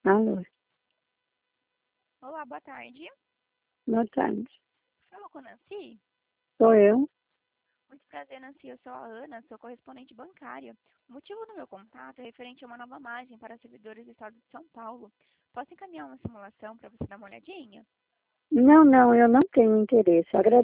Alô, Olá, boa tarde. boa tarde. Fala com a Nancy. Sou eu? Muito prazer, Nancy. Eu sou a Ana, sou correspondente bancária. O motivo do meu contato é referente a uma nova margem para servidores do estado de São Paulo. Posso encaminhar uma simulação para você dar uma olhadinha? Não, eu não tenho interesse.